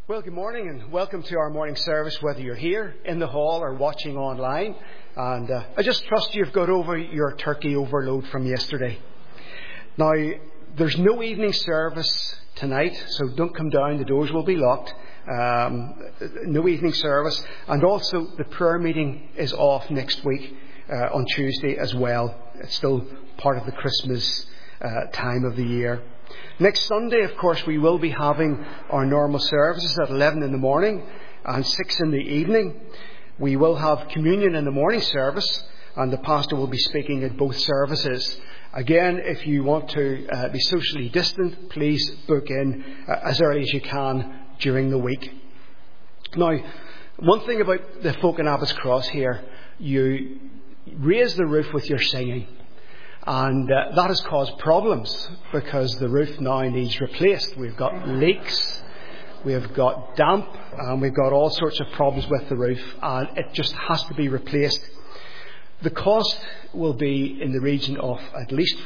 Well, good morning and welcome to our morning service, whether you're here in the hall or watching online. And I just trust you've got over your turkey overload from yesterday. Now, there's no evening service tonight, so don't come down. The doors will be locked. No evening service. And also, the prayer meeting is off next week on Tuesday as well. It's still part of the Christmas time of the year. Next Sunday, of course, we will be having our normal services at 11 in the morning and 6 in the evening. We will have communion in the morning service, and the pastor will be speaking at both services. Again, if you want to be socially distant, please book in as early as you can during the week. Now, one thing about the folk in Abbot's Cross here, you raise the roof with your singing. And that has caused problems because the roof now needs replaced. We've got leaks, we've got damp, and we've got all sorts of problems with the roof, and it just has to be replaced. The cost will be in the region of at least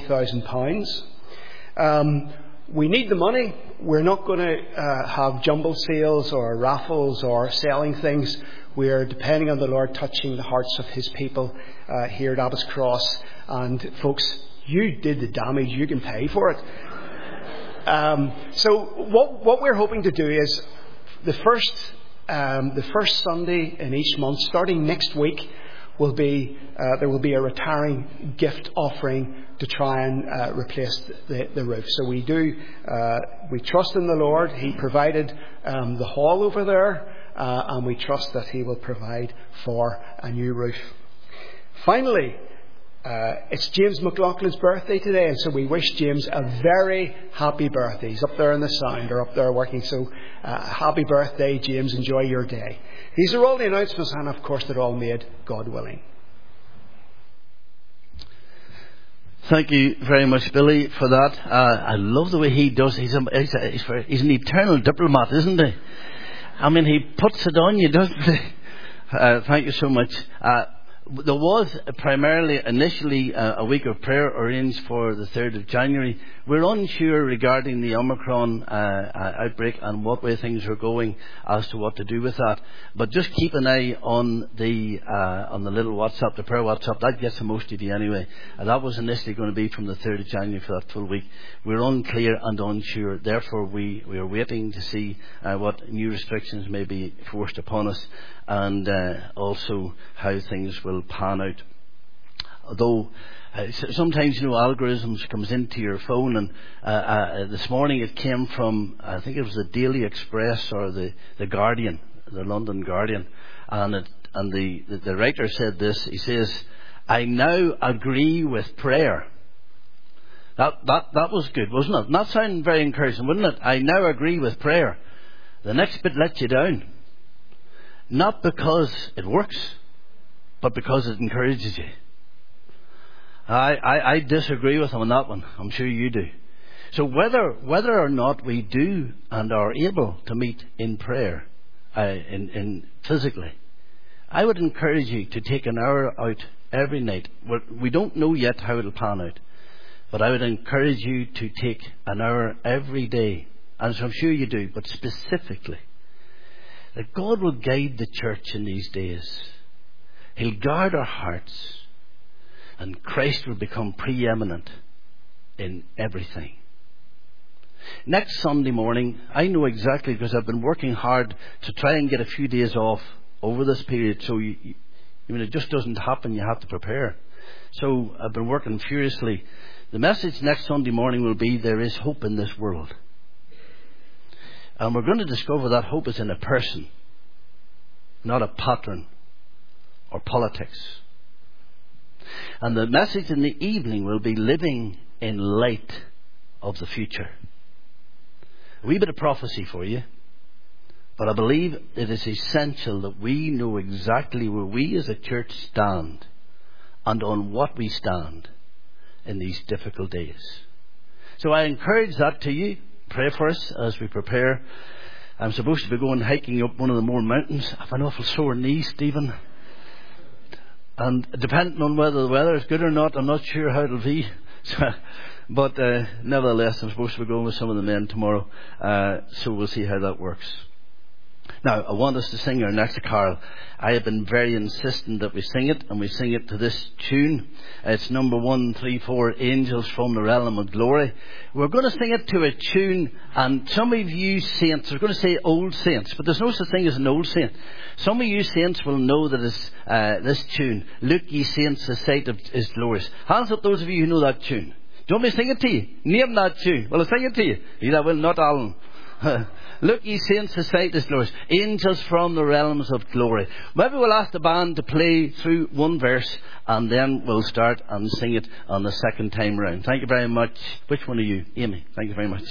£40,000. We need the money. We're not going to have jumble sales or raffles or selling things. We're depending on the Lord touching the hearts of His people here at Abbot's Cross. And folks, you did the damage. You can pay for it. So what we're hoping to do is the first Sunday in each month, starting next week, there will be a retiring gift offering to try and replace the roof. So we trust in the Lord. He provided the hall over there, and we trust that He will provide for a new roof. Finally, it's James McLaughlin's birthday today, and so we wish James a very happy birthday. He's up there in the sound, or up there working, so happy birthday, James. Enjoy your day. These are all the announcements, and of course they're all made, God willing. Thank you very much, Billy, for that. I love the way he does. He's an eternal diplomat, isn't he? I mean, he puts it on you, doesn't he? Thank you so much. There was initially a week of prayer arranged for the 3rd of January. We're unsure regarding the Omicron outbreak and what way things are going as to what to do with that. But just keep an eye on the little WhatsApp, the prayer WhatsApp. That gets to most of you anyway. That was initially going to be from the 3rd of January for that full week. We're unclear and unsure. Therefore, we are waiting to see what new restrictions may be forced upon us, and also how things will pan out. Although sometimes, algorithms comes into your phone, and this morning it came from, I think it was the Daily Express or the Guardian, the London Guardian, and the writer said this. He says, "I now agree with prayer." That was good, wasn't it? That sounded very encouraging, wouldn't it? I now agree with prayer. The next bit lets you down. Not because it works, but because it encourages you. I disagree with him on that one. I'm sure you do. So whether or not we do and are able to meet in prayer, in physically, I would encourage you to take an hour out every night. We don't know yet how it'll pan out, but I would encourage you to take an hour every day, and so I'm sure you do, but specifically, that God will guide the church in these days. He'll guard our hearts, and Christ will become preeminent in everything. Next Sunday morning, I know exactly, because I've been working hard to try and get a few days off over this period, so it just doesn't happen. You have to prepare. So I've been working furiously. The message next Sunday morning will be, there is hope in this world. And we're going to discover that hope is in a person, not a pattern or politics. And the message in the evening will be living in light of the future. A wee bit of prophecy for you, but I believe it is essential that we know exactly where we as a church stand and on what we stand in these difficult days. So I encourage that to you. Pray for us as we prepare. I'm supposed to be going hiking up one of the more mountains. I have an awful sore knee, Stephen. And depending on whether the weather is good or not, I'm not sure how it'll be. But nevertheless, I'm supposed to be going with some of the men tomorrow. So we'll see how that works. Now, I want us to sing our next carol. I have been very insistent that we sing it, and we sing it to this tune. It's number 134, Angels from the Realm of Glory. We're going to sing it to a tune, and some of you saints are going to say old saints, but there's no such thing as an old saint. Some of you saints will know that it's this tune, Look ye saints, the sight of is glorious. Hands up those of you who know that tune. Do you want me to sing it to you? Name that tune. Well, I'll sing it to you. You that will, not Alan. Look ye saints, the sight is glorious. Angels from the realms of glory. Maybe we'll ask the band to play through one verse, and then we'll start and sing it on the second time round. Thank you very much. Which one are you? Amy. Thank you very much.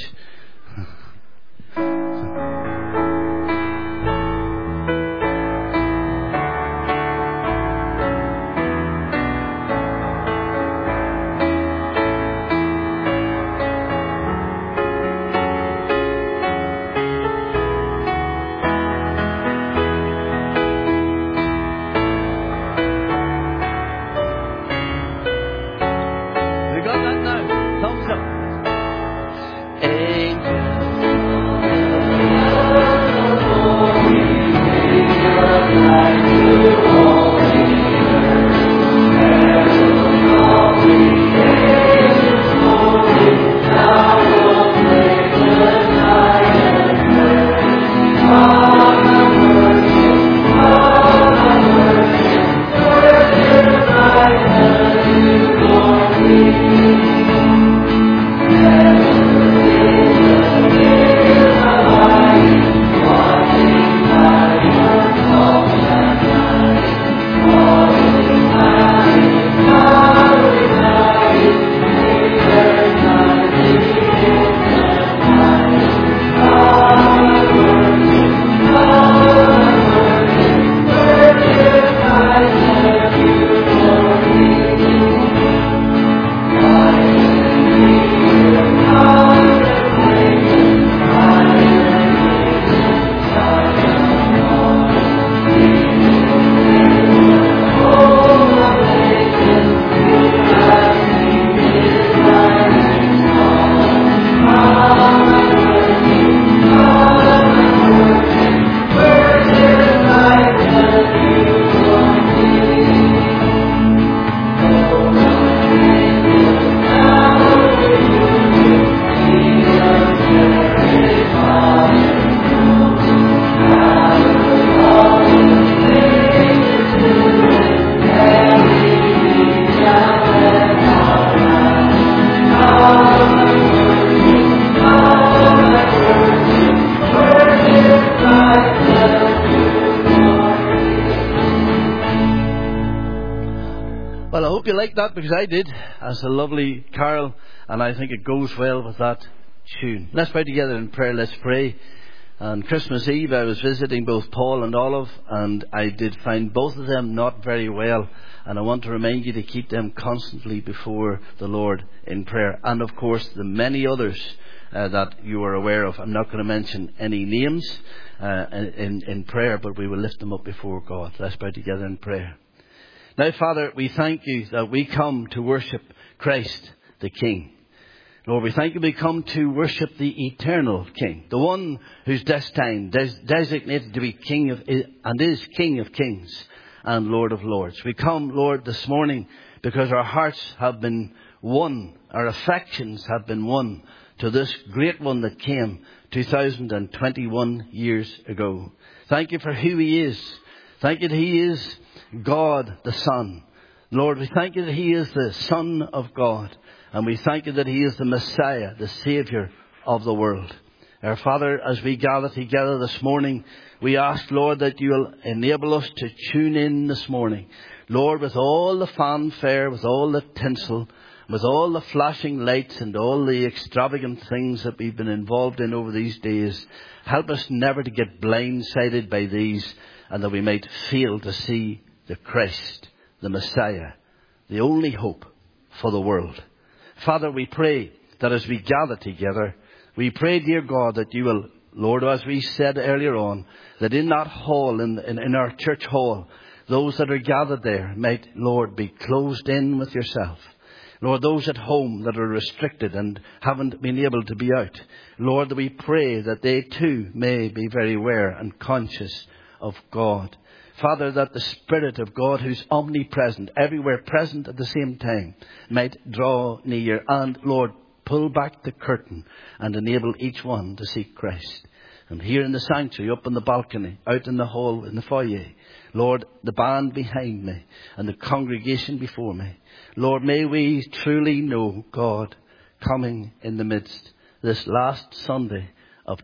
That because I did as a lovely carol, and I think it goes well with that tune. Let's pray together in prayer. Let's pray. On Christmas Eve I was visiting both Paul and Olive, and I did find both of them not very well, and I want to remind you to keep them constantly before the Lord in prayer, and of course the many others that you are aware of. I'm not going to mention any names in prayer, but we will lift them up before God. Let's pray together in prayer. Now, Father, we thank you that we come to worship Christ the King. Lord, we thank you we come to worship the eternal King, the one who's destined, designated to be King of, and is King of Kings and Lord of Lords. We come, Lord, this morning because our hearts have been won, our affections have been won to this great one that came 2021 years ago. Thank you for who he is. Thank you that he is God the Son. Lord, we thank you that he is the Son of God. And we thank you that he is the Messiah, the Saviour of the world. Our Father, as we gather together this morning, we ask, Lord, that you will enable us to tune in this morning. Lord, with all the fanfare, with all the tinsel, with all the flashing lights and all the extravagant things that we've been involved in over these days, help us never to get blindsided by these, and that we might fail to see the Christ, the Messiah, the only hope for the world. Father, we pray that as we gather together, we pray, dear God, that you will, Lord, as we said earlier on, that in that hall, in our church hall, those that are gathered there might, Lord, be closed in with yourself. Lord, those at home that are restricted and haven't been able to be out. Lord, that we pray that they too may be very aware and conscious of God. Father, that the Spirit of God, who's omnipresent, everywhere present at the same time, might draw near and, Lord, pull back the curtain and enable each one to seek Christ. And here in the sanctuary, up on the balcony, out in the hall, in the foyer, Lord, the band behind me and the congregation before me. Lord, may we truly know God coming in the midst this last Sunday of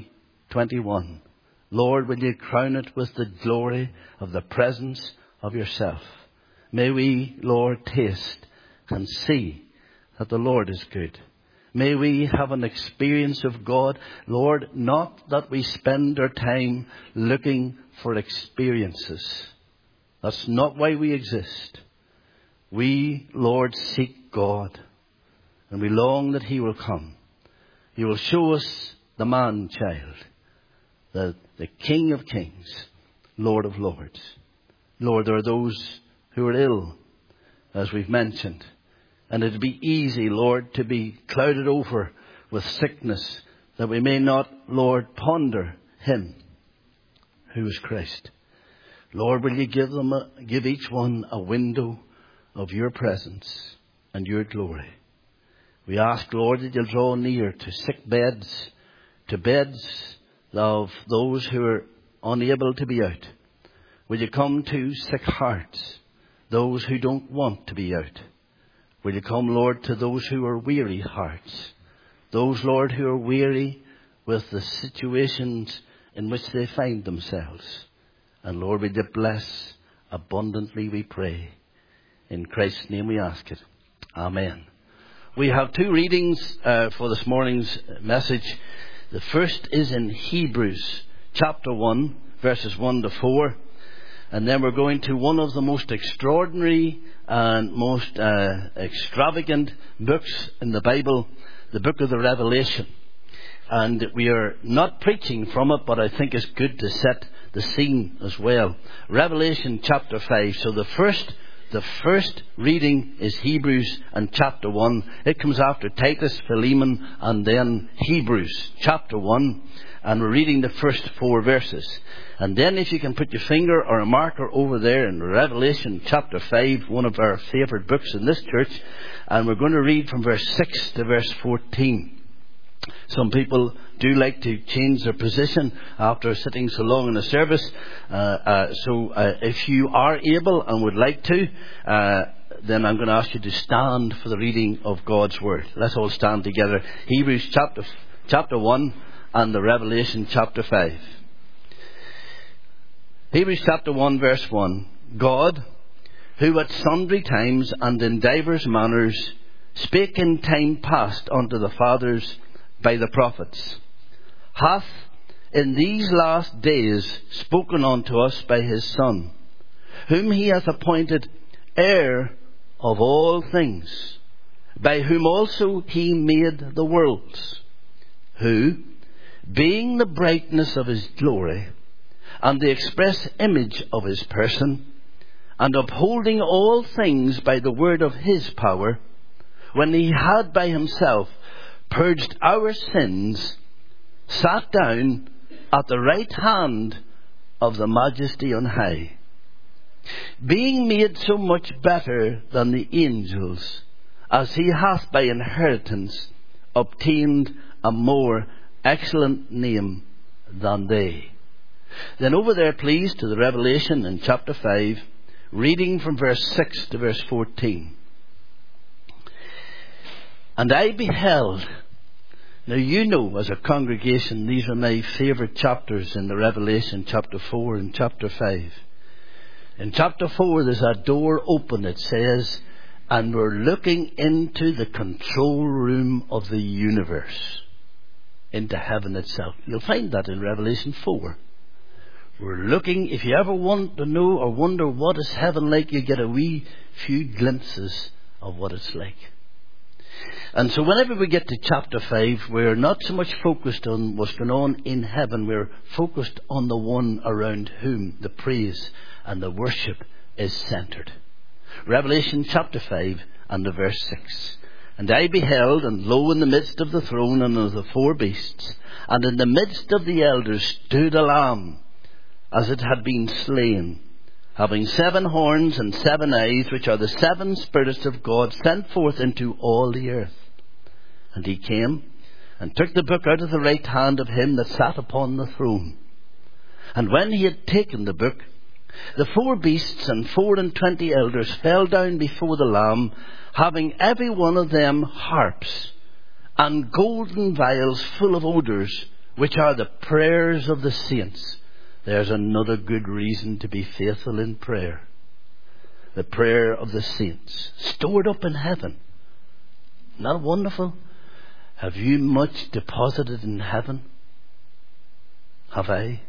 2021. Lord, will you crown it with the glory of the presence of yourself. May we, Lord, taste and see that the Lord is good. May we have an experience of God, Lord, not that we spend our time looking for experiences. That's not why we exist. We, Lord, seek God, and we long that he will come. He will show us the man-child, the King of Kings, Lord of Lords. Lord, there are those who are ill, as we've mentioned. And it'd be easy, Lord, to be clouded over with sickness, that we may not, Lord, ponder him who is Christ. Lord, will you give each one a window of your presence and your glory. We ask, Lord, that you'll draw near to sick beds, to beds of those who are unable to be out. Will you come to sick hearts, those who don't want to be out? Will you come, Lord, to those who are weary hearts, those, Lord, who are weary with the situations in which they find themselves. And Lord, will you bless abundantly, we pray. In Christ's name we ask it. Amen. We have two readings for this morning's message. The first is in Hebrews chapter 1, verses 1 to 4. And then we're going to one of the most extraordinary and most extravagant books in the Bible, the book of the Revelation. And we are not preaching from it, but I think it's good to set the scene as well. Revelation chapter 5. So the first reading is Hebrews and chapter 1. It comes after Titus, Philemon, and then Hebrews chapter 1. And we're reading the first 4 verses. And then if you can put your finger or a marker over there in Revelation chapter 5, one of our favourite books in this church. And we're going to read from verse 6 to verse 14. Some people do like to change their position after sitting so long in the service. So if you are able and would like to, then I'm going to ask you to stand for the reading of God's Word. Let's all stand together. Hebrews chapter 1 and the Revelation chapter 5. Hebrews chapter 1 verse 1. God, who at sundry times and in divers manners spake in time past unto the fathers by the prophets, hath in these last days spoken unto us by his Son, whom he hath appointed heir of all things, by whom also he made the worlds, who, being the brightness of his glory, and the express image of his person, and upholding all things by the word of his power, when he had by himself purged our sins, sat down at the right hand of the Majesty on high, being made so much better than the angels, as he hath by inheritance obtained a more excellent name than they. Then over there, please, to the Revelation in chapter 5, reading from verse 6 to verse 14. And I beheld. Now you know, as a congregation, these are my favourite chapters in the Revelation, chapter 4 and chapter 5. In chapter 4, there's a door open, it says, and we're looking into the control room of the universe, into heaven itself. You'll find that in Revelation 4. We're looking, if you ever want to know or wonder what is heaven like, you get a wee few glimpses of what it's like. And so whenever we get to chapter 5, we're not so much focused on what's going on in heaven. We're focused on the one around whom the praise and the worship is centred. Revelation chapter 5 and the verse 6. And I beheld, and lo, in the midst of the throne and of the 4 beasts, and in the midst of the elders stood a lamb, as it had been slain, having 7 horns and 7 eyes, which are the 7 spirits of God sent forth into all the earth. And he came and took the book out of the right hand of him that sat upon the throne. And when he had taken the book, the 4 beasts and 24 elders fell down before the Lamb, having every one of them harps and golden vials full of odours, which are the prayers of the saints. There's another good reason to be faithful in prayer. The prayer of the saints, stored up in heaven. Isn't that wonderful? Have you much deposited in heaven? Have I?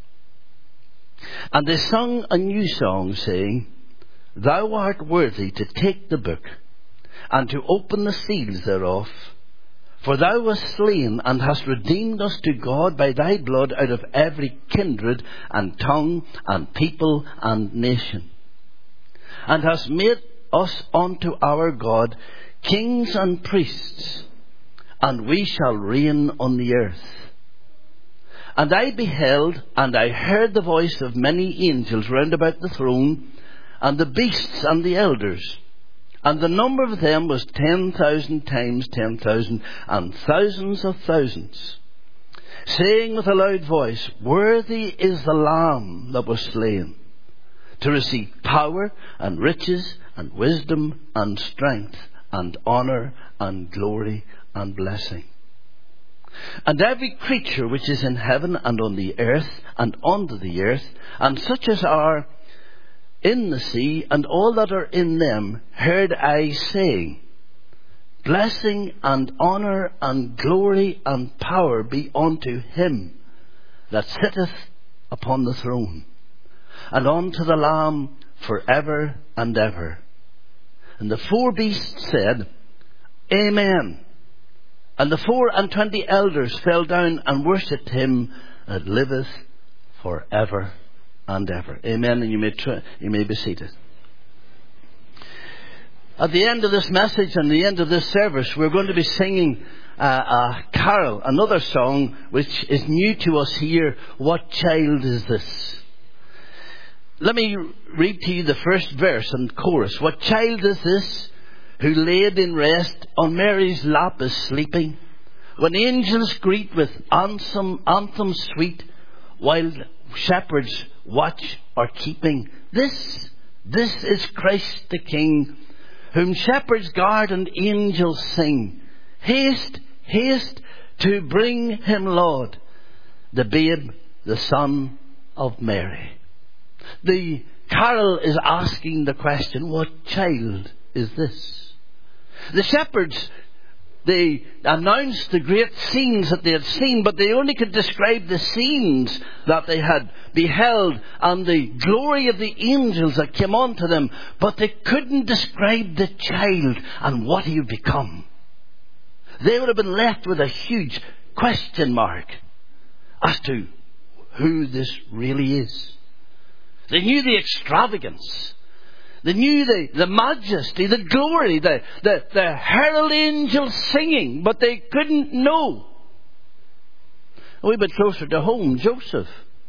And they sung a new song, saying, Thou art worthy to take the book, and to open the seals thereof. For thou wast slain, and hast redeemed us to God by thy blood out of every kindred, and tongue, and people, and nation. And hast made us unto our God kings and priests, and we shall reign on the earth. And I beheld, and I heard the voice of many angels round about the throne, and the beasts and the elders. And the number of them was 10,000 times 10,000, and thousands of thousands, saying with a loud voice, Worthy is the Lamb that was slain, to receive power and riches and wisdom and strength and honour and glory and blessing. And every creature which is in heaven and on the earth and under the earth, and such as are in the sea, and all that are in them, heard I saying, Blessing and honour and glory and power be unto him that sitteth upon the throne, and unto the Lamb for ever and ever. And the 4 beasts said, Amen. And the 24 elders fell down and worshipped him that liveth for ever and ever. Amen. And you may be seated. At the end of this message and the end of this service, we're going to be singing a carol, another song which is new to us here. What child is this? Let me read to you the first verse and chorus. What child is this who laid in rest on Mary's lap is sleeping, when angels greet with anthem sweet, while shepherds watch or keeping? This is Christ the King, whom shepherds guard and angels sing. Haste, haste to bring him, Lord, the babe, the Son of Mary. The carol is asking the question, what child is this? The shepherds, they announced the great scenes that they had seen, but they only could describe the scenes that they had beheld and the glory of the angels that came onto them, but they couldn't describe the child and what he would become. They would have been left with a huge question mark as to who this really is. They knew the extravagance. They knew the majesty, the glory, the herald angels singing, but they couldn't know. A wee bit closer to home, Joseph.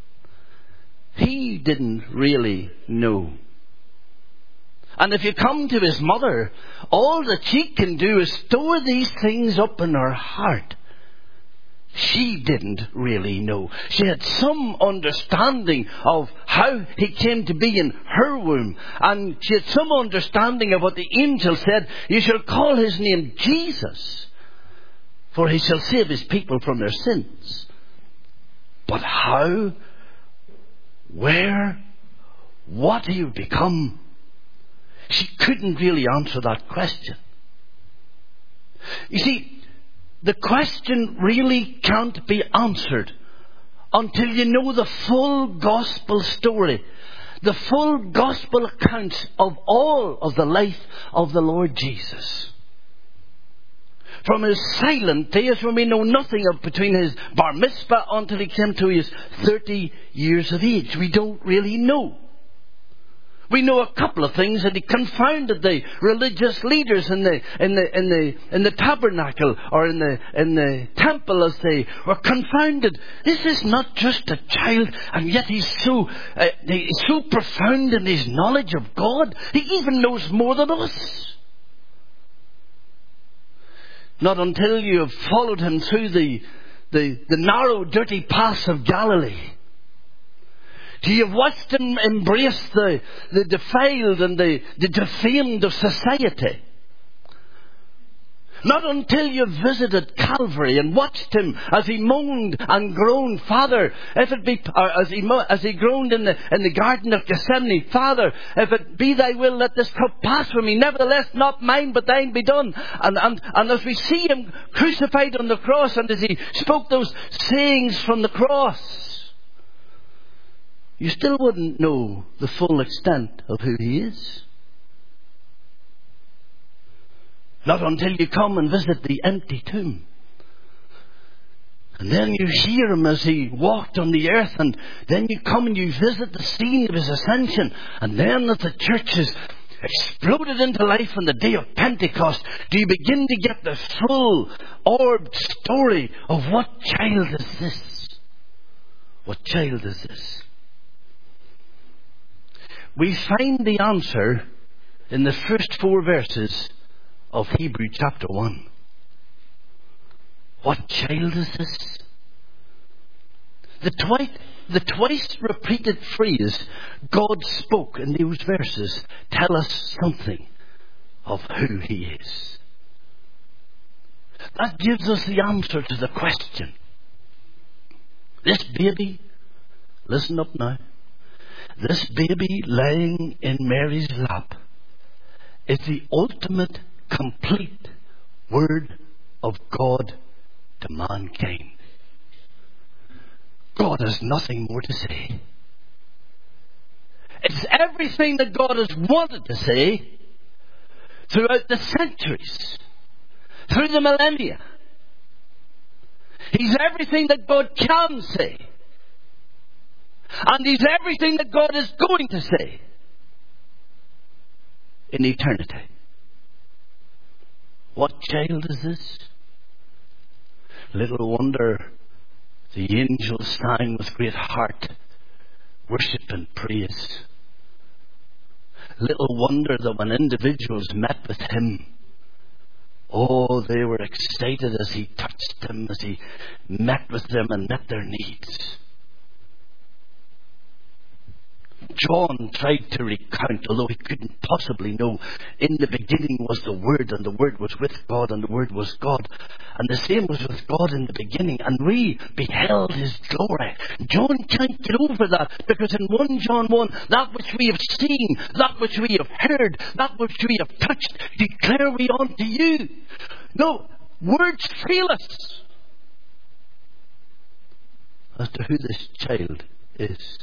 He didn't really know. And if you come to his mother, all that she can do is store these things up in her heart. She didn't really know. She had some understanding of how he came to be in her womb. And she had some understanding of what the angel said. You shall call his name Jesus, for he shall save his people from their sins. But how? Where? What he would become? She couldn't really answer that question. You see, the question really can't be answered until you know the full gospel story, the full gospel account of all of the life of the Lord Jesus. From his silent days when we know nothing of, between his bar mitzvah until he came to his 30 years of age, we don't really know. We know a couple of things, that he confounded the religious leaders in the tabernacle or in the temple as they were confounded. This is not just a child, and yet he's so profound in his knowledge of God. He even knows more than us. Not until you have followed him through the narrow, dirty paths of Galilee, do you have watched him embrace the defiled and the defamed of society? Not until you visited Calvary and watched him as he moaned and groaned, Father, if it be, as he groaned in the Garden of Gethsemane, Father, if it be thy will, let this cup pass from me. Nevertheless, not mine, but thine be done. And as we see him crucified on the cross, and as he spoke those sayings from the cross, you still wouldn't know the full extent of who he is. Not until you come and visit the empty tomb. And then you hear him as he walked on the earth, and then you come and you visit the scene of his ascension. And then as the church has exploded into life on the day of Pentecost, do you begin to get the full orbed story of what child is this? What child is this? We find the answer in the first 4 verses of Hebrews chapter 1. What child is this? The twice repeated phrase, God spoke, in those verses tell us something of who he is. That gives us the answer to the question. This baby, listen up now, this baby lying in Mary's lap is the ultimate, complete Word of God to mankind. God has nothing more to say. It's everything that God has wanted to say throughout the centuries, through the millennia. He's everything that God can say. And he's everything that God is going to say in eternity. What child is this? Little wonder the angels sang with great heart, worship and praise. Little wonder that when individuals met with him, they were excited as he touched them, as he met with them and met their needs. John tried to recount, although he couldn't possibly know, in the beginning was the Word, and the Word was with God, and the Word was God. And the same was with God in the beginning, and we beheld his glory. John can't get over that, because in 1 John 1, that which we have seen, that which we have heard, that which we have touched, declare we unto you. No, words fail us as to who this child is.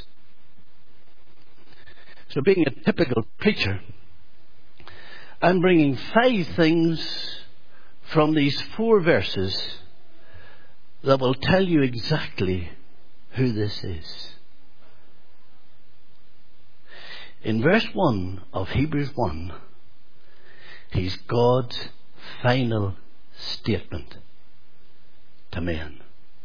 So being a typical preacher, I'm bringing 5 things from these 4 verses that will tell you exactly who this is. In verse 1 of Hebrews 1, he's God's final statement to men.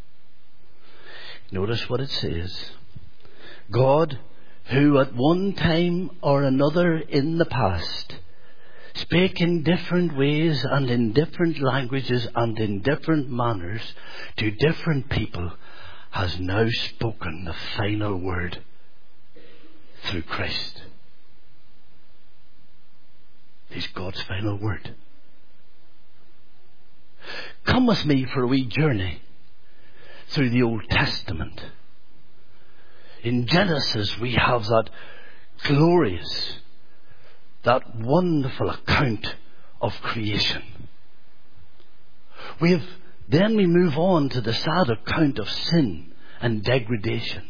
Notice what it says. God, who at one time or another in the past spake in different ways and in different languages and in different manners to different people, has now spoken the final word through Christ. He's God's final word. Come with me for a wee journey through the Old Testament. In Genesis, we have that glorious, that wonderful account of creation. Then we move on to the sad account of sin and degradation.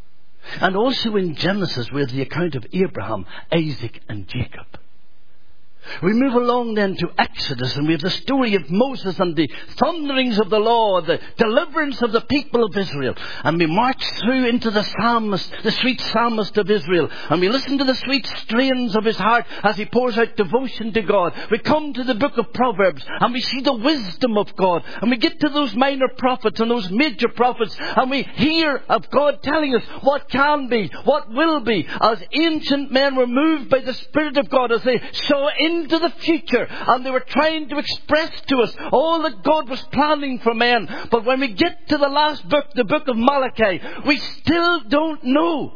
And also in Genesis, we have the account of Abraham, Isaac, and Jacob. We move along then to Exodus, and we have the story of Moses and the thunderings of the law, the deliverance of the people of Israel. And we march through into the psalmist, the sweet psalmist of Israel, and we listen to the sweet strains of his heart as he pours out devotion to God. We come to the book of Proverbs, and we see the wisdom of God. And we get to those minor prophets and those major prophets, and we hear of God telling us what can be, what will be, as ancient men were moved by the Spirit of God as they saw into the future, and they were trying to express to us all that God was planning for men. But when we get to the last book, the book of Malachi, we still don't know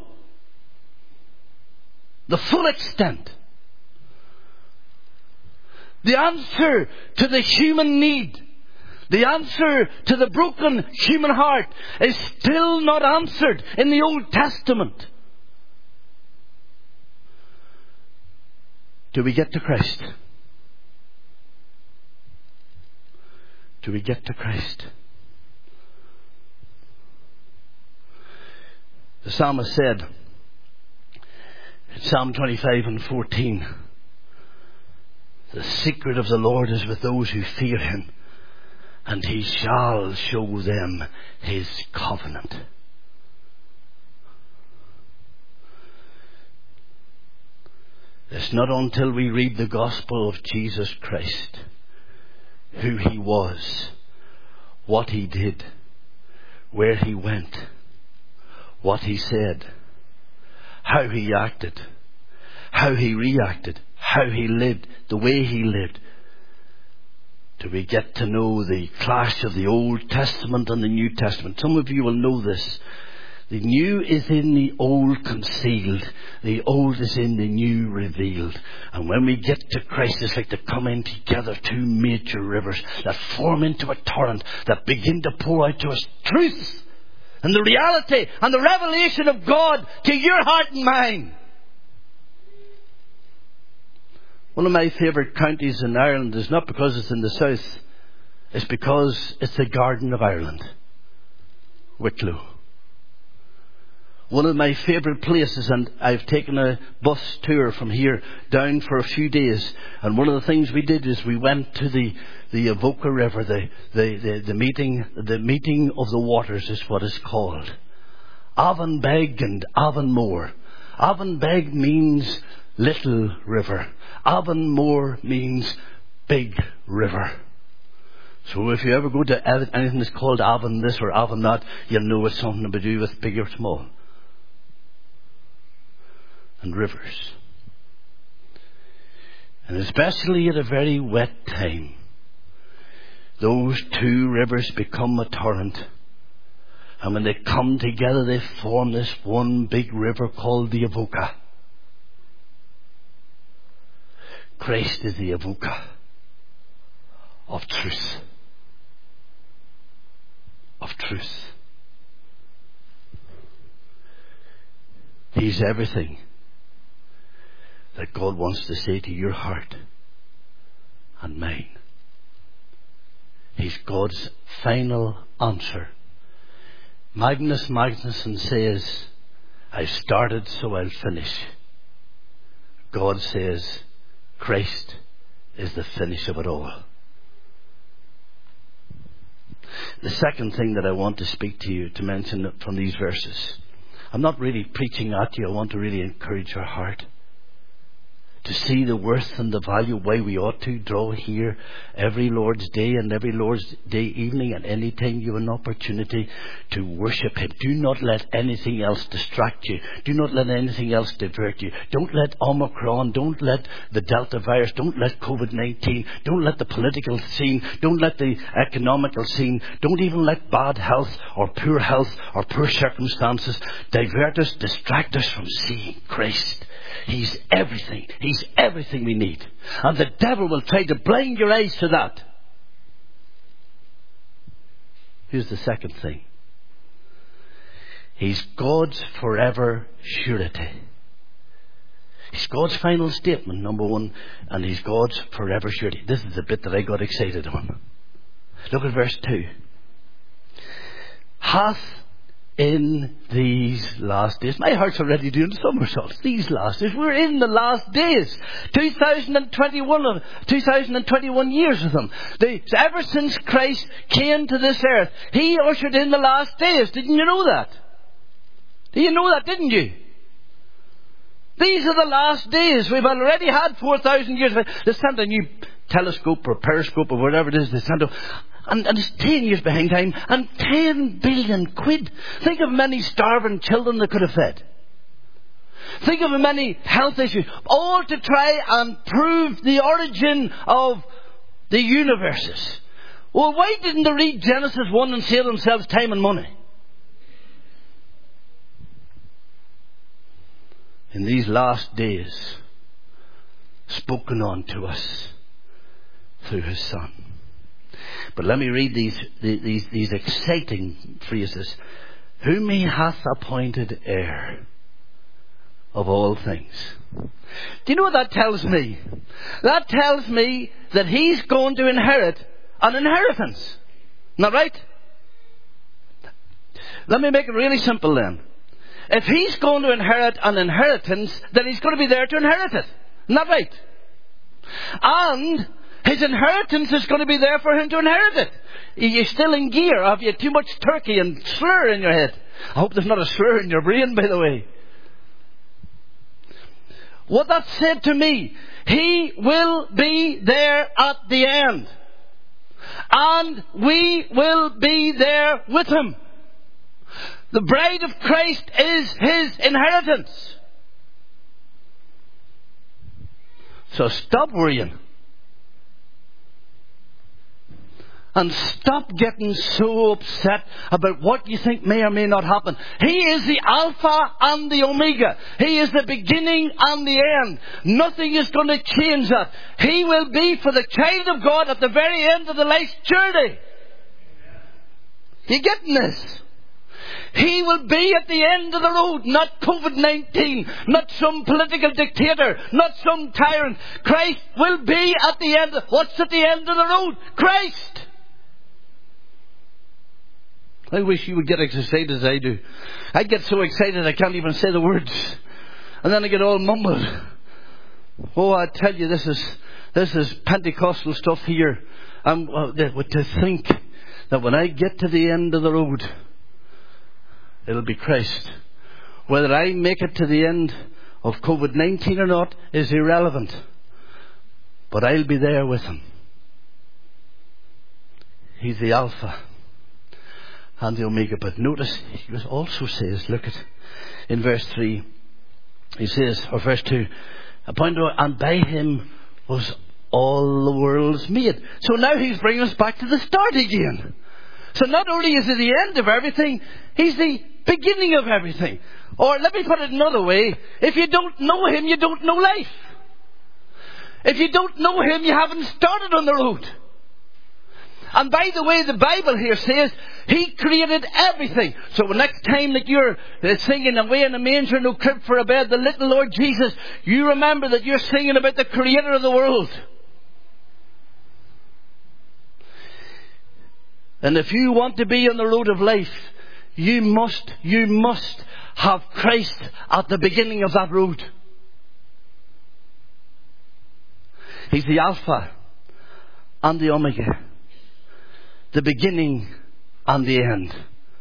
the full extent. The answer to the human need, the answer to the broken human heart, is still not answered in the Old Testament. Do we get to Christ? Do we get to Christ? The psalmist said in Psalm 25 and 14, the secret of the Lord is with those who fear him, and he shall show them his covenant. It's not until we read the gospel of Jesus Christ, who he was, what he did, where he went, what he said, how he acted, how he reacted, how he lived, the way he lived, do we get to know the clash of the Old Testament and the New Testament. Some of you will know this. The new is in the old concealed. The old is in the new revealed. And when we get to Christ, it's like to come in together two major rivers that form into a torrent that begin to pour out to us truth and the reality and the revelation of God to your heart and mind. One of my favourite counties in Ireland is not because it's in the south. It's because it's the Garden of Ireland. Wicklow. One of my favourite places, and I've taken a bus tour from here down for a few days. And one of the things we did is we went to the Avoca River, the meeting of the waters is what it's called. Avonbeg and Avonmore. Avonbeg means little river. Avonmore means big river. So if you ever go to anything that's called Avon this or Avon that, you'll know it's something to do with big or small. And rivers. And especially at a very wet time, those two rivers become a torrent. And when they come together, they form this one big river called the Avoca. Christ is the Avoca of truth. Of truth. He's everything that God wants to say to your heart and mine. He's God's final answer. Magnus Magnusson says, I've started so I'll finish. God says, Christ is the finish of it all. The second thing that I want to speak to you, to mention from these verses, I'm not really preaching at you. I want to really encourage your heart to see the worth and the value, why we ought to draw here every Lord's Day and every Lord's Day evening, and any time you have an opportunity to worship him. Do not let anything else distract you. Do not let anything else divert you. Don't let Omicron, don't let the Delta virus, don't let COVID-19, don't let the political scene, don't let the economical scene, don't even let bad health or poor circumstances divert us, distract us from seeing Christ. He's everything. He's everything we need. And the devil will try to blind your eyes to that. Here's the second thing. He's God's forever surety. He's God's final statement, number one, and he's God's forever surety. This is the bit that I got excited on. Look at verse 2. Hath in these last days. My heart's already doing somersaults. These last days. We're in the last days. 2021 years with them. Ever since Christ came to this earth, He ushered in the last days. Didn't you know that? Did you know that, didn't you? These are the last days. We've already had 4,000 years. They sent a new telescope or periscope or whatever it is they sent up. And it's 10 years behind time, and 10 billion quid. Think of many starving children they could have fed. Think of many health issues, all to try and prove the origin of the universes. Well, why didn't they read Genesis 1 and save themselves time and money? In these last days, spoken on to us through His Son. But let me read these exciting phrases. Whom He hath appointed heir of all things. Do you know what that tells me? That tells me that He's going to inherit an inheritance. Isn't that right? Let me make it really simple then. If He's going to inherit an inheritance, then He's going to be there to inherit it. Isn't that right? And His inheritance is going to be there for Him to inherit it. You're still in gear. Have you too much turkey and slur in your head? I hope there's not a slur in your brain, by the way. What that said to me, He will be there at the end. And we will be there with Him. The bride of Christ is His inheritance. So stop worrying. And stop getting so upset about what you think may or may not happen. He is the Alpha and the Omega. He is the beginning and the end. Nothing is going to change that. He will be for the child of God at the very end of the life's journey. You getting this? He will be at the end of the road, not COVID-19, not some political dictator, not some tyrant. Christ will be at the end. What's at the end of the road? Christ. I wish you would get as excited as I do. I get so excited I can't even say the words. And then I get all mumbled. Oh, I tell you, this is Pentecostal stuff here. To think that when I get to the end of the road, it'll be Christ. Whether I make it to the end of COVID-19 or not is irrelevant. But I'll be there with Him. He's the Alpha and the Omega. But notice, He also says, look at, in verse 3, He says, or verse 2, appointed, and by Him was all the worlds made. So now He's bringing us back to the start again. So not only is He the end of everything, He's the beginning of everything. Or let me put it another way, if you don't know Him, you don't know life. If you don't know Him, you haven't started on the road. And by the way, the Bible here says He created everything. So the next time that you're singing away in a manger, no crib for a bed, the little Lord Jesus, you remember that you're singing about the Creator of the world. And if you want to be on the road of life, you must have Christ at the beginning of that road. He's the Alpha and the Omega. The beginning and the end.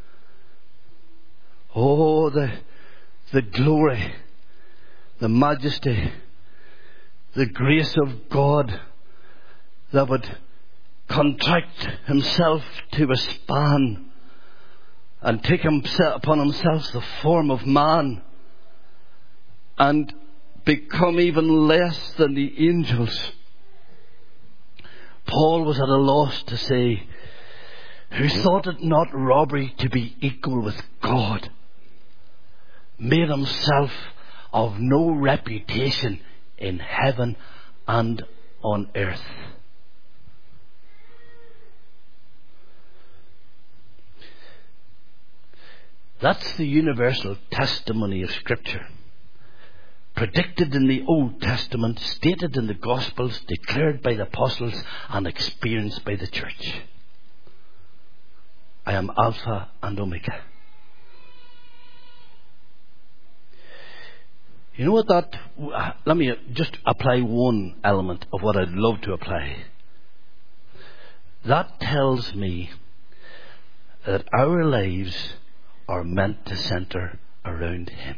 Oh, the glory, the majesty, the grace of God that would contract Himself to a span and take upon Himself the form of man and become even less than the angels. Paul was at a loss to say, who thought it not robbery to be equal with God, made Himself of no reputation in heaven and on earth. That's the universal testimony of Scripture. Predicted in the Old Testament, stated in the Gospels, declared by the apostles, and experienced by the church. I am Alpha and Omega. You know what that... Let me just apply one element of what I'd love to apply. That tells me that our lives are meant to centre around Him.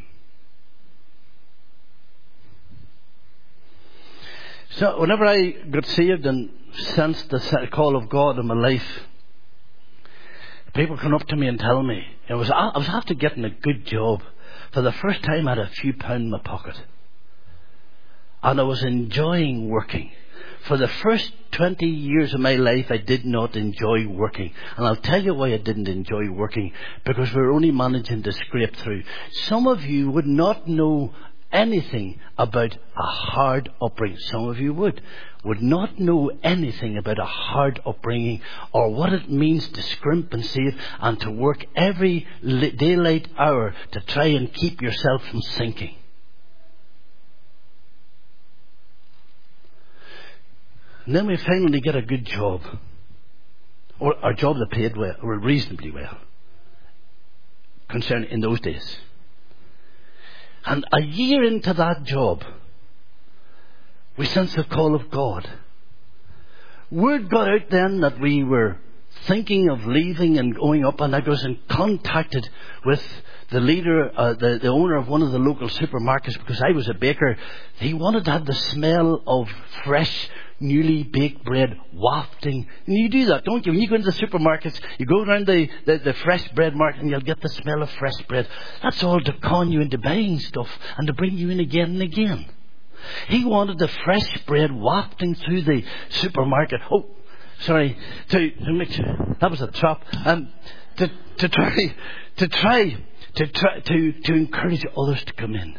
So whenever I got saved and sensed the call of God in my life, people come up to me and tell me, I was after getting a good job. For the first time I had a few pounds in my pocket. And I was enjoying working. For the first 20 years of my life, I did not enjoy working. And I'll tell you why I didn't enjoy working. Because we were only managing to scrape through. Some of you would not know anything about a hard upbringing. Some of you would not know anything about a hard upbringing or what it means to scrimp and save and to work every daylight hour to try and keep yourself from sinking. And then we finally get a good job, or a job that paid well, or reasonably well, concerning in those days. And a year into that job, we sense the call of God. Word got out then that we were thinking of leaving and going up, and I was in contacted with the leader, the owner of one of the local supermarkets, because I was a baker. He wanted to have the smell of fresh, newly baked bread wafting. And you do that, don't you? When you go into the supermarkets, you go around the fresh bread market and you'll get the smell of fresh bread. That's all to con you into buying stuff and to bring you in again and again. He wanted the fresh bread wafting through the supermarket. Oh, sorry, to make sure that was a trap. To try to encourage others to come in.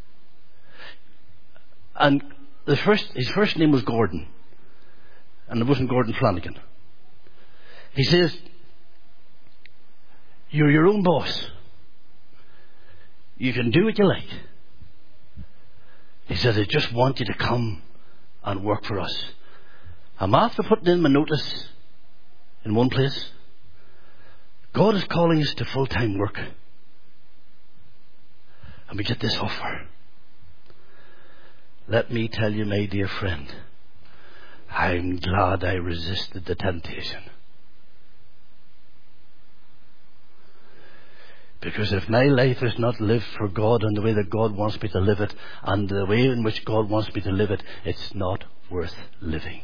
And his first name was Gordon, and it wasn't Gordon Flanagan. He says, "You're your own boss. You can do what you like." He says, "I just want you to come and work for us. I'm after putting in my notice in one place. God is calling us to full-time work. And we get this offer. Let me tell you, my dear friend, I'm glad I resisted the temptation. Because if my life is not lived for God in the way that God wants me to live it, and the way in which God wants me to live it, it's not worth living."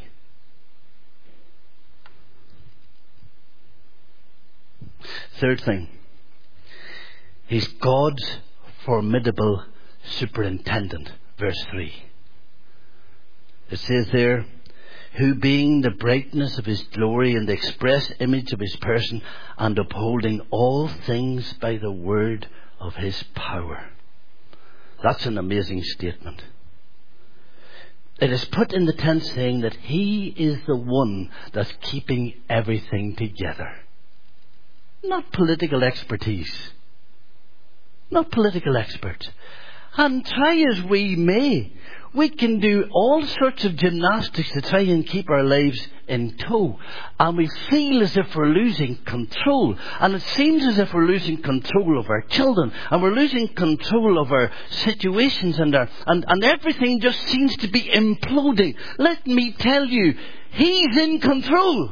Third thing, He's God's formidable superintendent. Verse 3. It says there, "Who being the brightness of His glory and the express image of His person, and upholding all things by the word of His power." That's an amazing statement. It is put in the tense saying that He is the one that's keeping everything together. Not political expertise. Not political experts. And try as we may, we can do all sorts of gymnastics to try and keep our lives in tow. And we feel as if we're losing control. And it seems as if we're losing control of our children. And we're losing control of our situations and everything just seems to be imploding. Let me tell you, He's in control.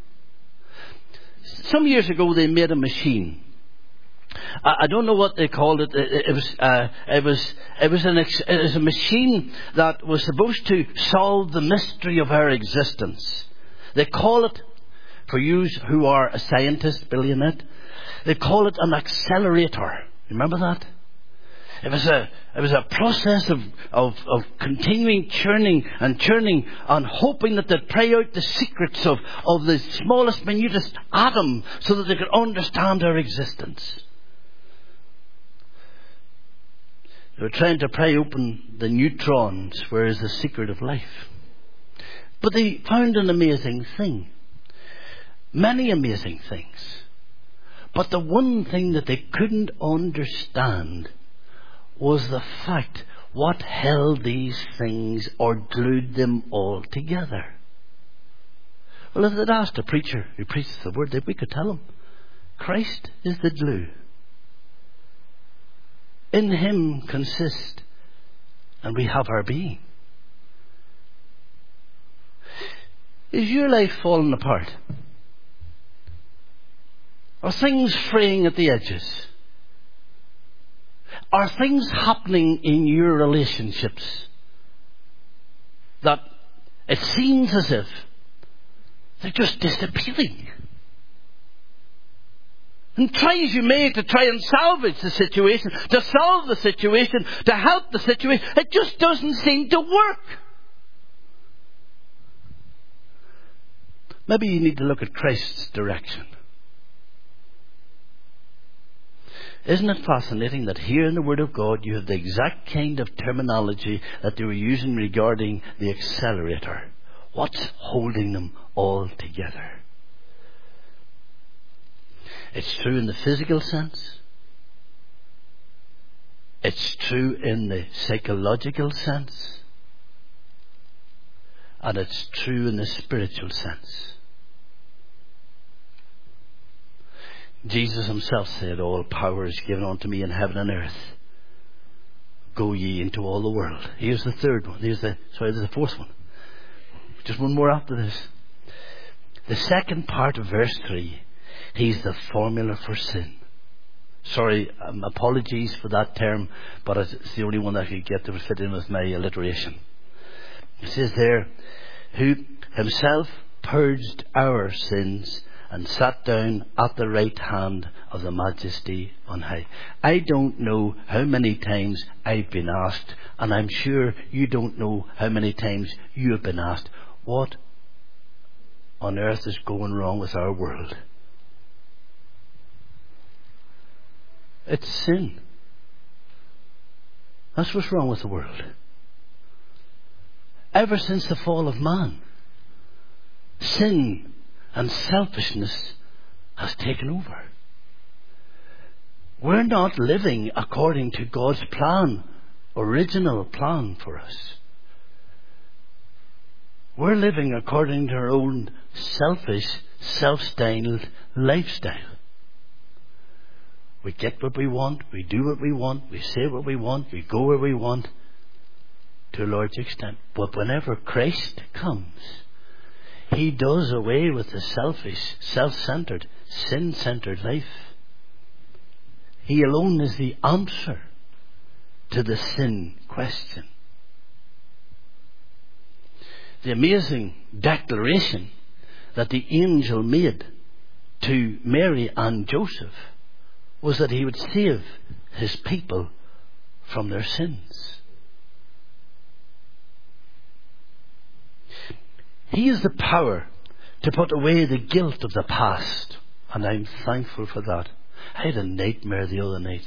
Some years ago they made a machine. I don't know what they called it. It was a machine that was supposed to solve the mystery of our existence. They call it, for you who are a scientist, Billionette, they call it an accelerator. Remember that? It was a process of continuing churning and hoping that they'd pry out the secrets of the smallest, minutest atom so that they could understand our existence. They were trying to pry open the neutrons, where is the secret of life. But they found an amazing thing. Many amazing things. But the one thing that they couldn't understand was the fact what held these things or glued them all together. Well, if they'd asked a preacher who preaches the word, we could tell them, Christ is the glue. In Him consist and we have our being. Is your life falling apart? Are things fraying at the edges? Are things happening in your relationships that it seems as if they're just disappearing? And try as you may to try and salvage the situation, to solve the situation, to help the situation, it just doesn't seem to work. Maybe you need to look at Christ's direction. Isn't it fascinating that here in the Word of God you have the exact kind of terminology that they were using regarding the accelerator? What's holding them all together? It's true in the physical sense. It's true in the psychological sense. And it's true in the spiritual sense. Jesus himself said, all power is given unto me in heaven and earth. Go ye into all the world. Here's the third one. There's the fourth one. Just one more after this. The second part of verse 3. He's the formula for sin. Sorry, apologies for that term, but it's the only one I could get to fit in with my alliteration. It says there, who himself purged our sins and sat down at the right hand of the Majesty on high. I don't know how many times I've been asked, and I'm sure you don't know how many times you have been asked, what on earth is going wrong with our world? It's sin. That's what's wrong with the world. Ever since the fall of man, sin and selfishness has taken over. We're not living according to God's plan, original plan for us. We're living according to our own selfish, self-styled lifestyle. We get what we want, we do what we want, we say what we want, we go where we want, to a large extent. But whenever Christ comes, He does away with the selfish, self-centered, sin-centered life. He alone is the answer to the sin question. The amazing declaration that the angel made to Mary and Joseph was that he would save his people from their sins. He has the power to put away the guilt of the past, and I'm thankful for that. I had a nightmare the other night.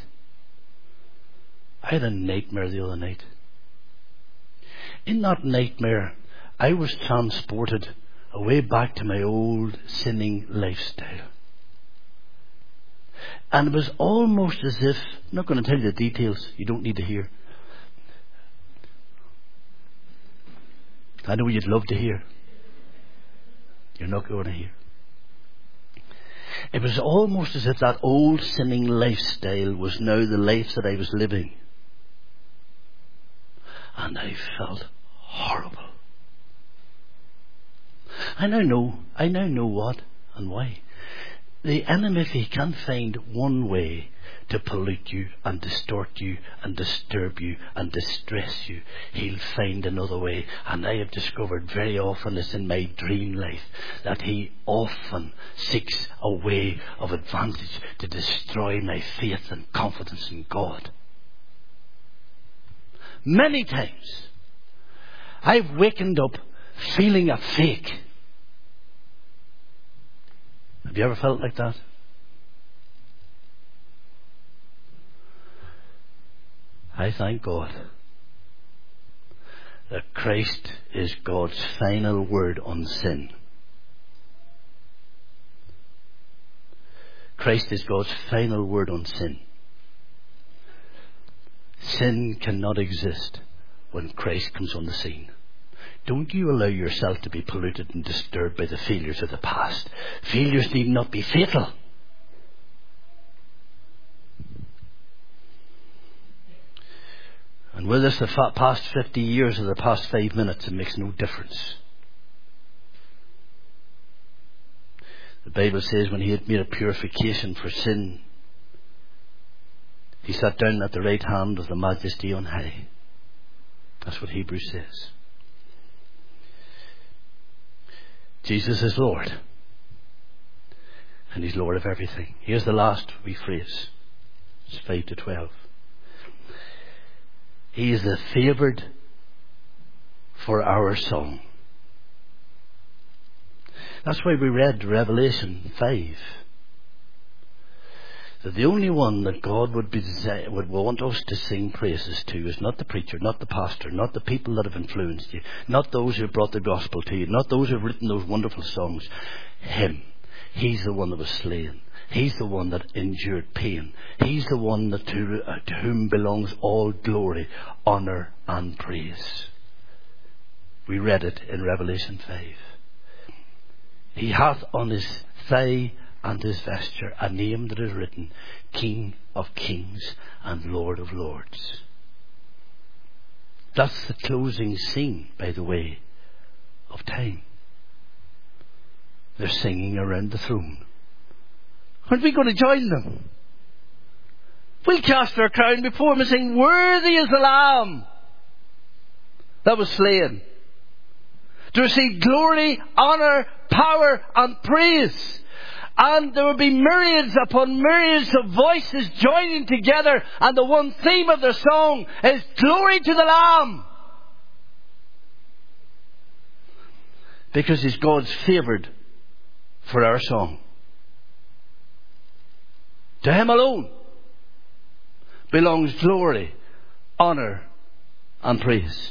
In that nightmare, I was transported away back to my old sinning lifestyle. And it was almost as if, I'm not going to tell you the details, you don't need to hear. I know you'd love to hear. You're not going to hear. It was almost as if that old sinning lifestyle was now the life that I was living. And I felt horrible. I now know what and why. The enemy, if he can find one way to pollute you and distort you and disturb you and distress you, he'll find another way. And I have discovered very often this in my dream life, that he often seeks a way of advantage to destroy my faith and confidence in God. Many times I've wakened up feeling a fake. Have you ever felt like that? I thank God that Christ is God's final word on sin. Christ is God's final word on sin. Sin cannot exist when Christ comes on the scene. Don't you allow yourself to be polluted and disturbed by the failures of the past. Failures need not be fatal. And whether it's the past 50 years or the past 5 minutes, it makes no difference. The Bible says when he had made a purification for sin, he sat down at the right hand of the Majesty on high. That's what Hebrews says. Jesus is Lord. And he's Lord of everything. Here's the last wee phrase. It's 5-12. He is the favoured for our song. That's why we read Revelation 5. That the only one that God would want us to sing praises to is not the preacher, not the pastor, not the people that have influenced you, not those who brought the gospel to you, not those who have written those wonderful songs. Him. He's the one that was slain. He's the one that endured pain. He's the one that to whom belongs all glory, honour and praise. We read it in Revelation 5. He hath on his thigh and his vesture a name that is written, King of Kings and Lord of Lords. That's the closing scene, by the way, of time. They're singing around the throne. Aren't we going to join them? We'll cast our crown before him and sing, worthy is the Lamb that was slain, to receive glory, honour, power and praise. And there will be myriads upon myriads of voices joining together, and the one theme of their song is glory to the Lamb. Because he's God's favoured for our song. To him alone belongs glory, honour and praise.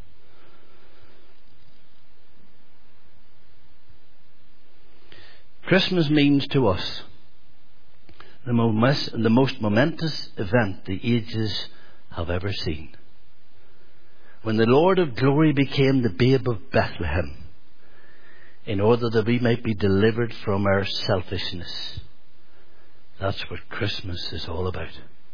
Christmas means to us the most momentous event the ages have ever seen. When the Lord of glory became the babe of Bethlehem, in order that we might be delivered from our selfishness. That's what Christmas is all about.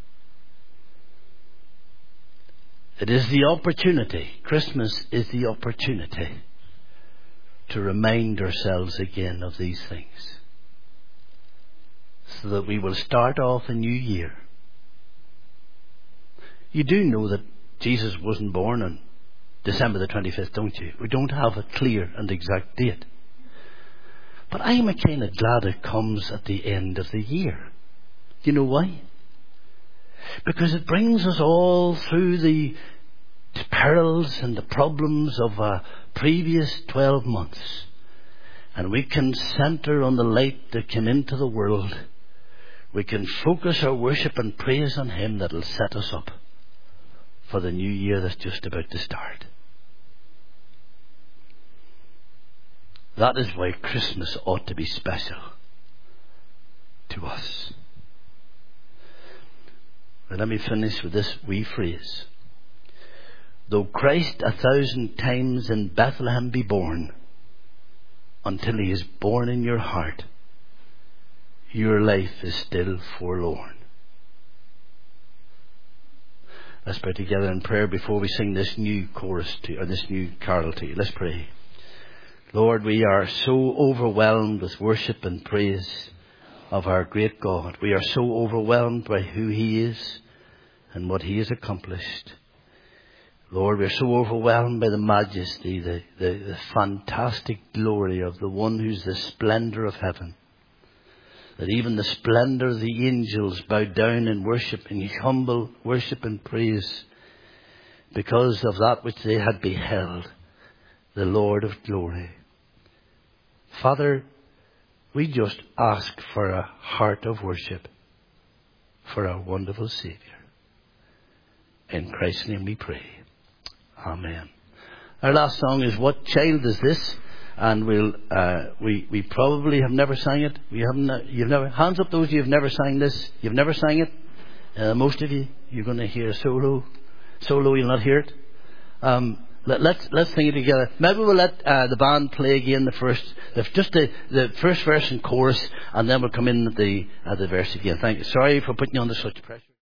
It is the opportunity. Christmas is the opportunity to remind ourselves again of these things, so that we will start off a new year. You do know that Jesus wasn't born on December the 25th, don't you? We don't have a clear and exact date. But I'm kind of glad it comes at the end of the year. Do you know why? Because it brings us all through the perils and the problems of a previous 12 months. And we can centre on the light that came into the world. We can focus our worship and praise on him that will set us up for the new year that's just about to start. That is why Christmas ought to be special to us. Now let me finish with this wee phrase. Though Christ 1,000 times in Bethlehem be born, until he is born in your heart, your life is still forlorn. Let's pray together in prayer before we sing this new chorus or this new carol to you. Let's pray. Lord, we are so overwhelmed with worship and praise of our great God. We are so overwhelmed by who he is and what he has accomplished. Lord, we're so overwhelmed by the majesty, the fantastic glory of the one who's the splendour of heaven, that even the splendour of the angels bow down in worship, in humble worship and praise, because of that which they had beheld, the Lord of glory. Father, we just ask for a heart of worship for our wonderful Saviour. In Christ's name we pray. Amen. Our last song is What Child Is This? And we probably have never sang it. You've never, hands up those of you who've never sang this. You've never sang it. Most of you, you're going to hear a solo. You'll not hear it. Let's sing it together. Maybe we'll let the band play again the first verse and chorus, and then we'll come in at the verse again. Thank you. Sorry for putting you under such pressure.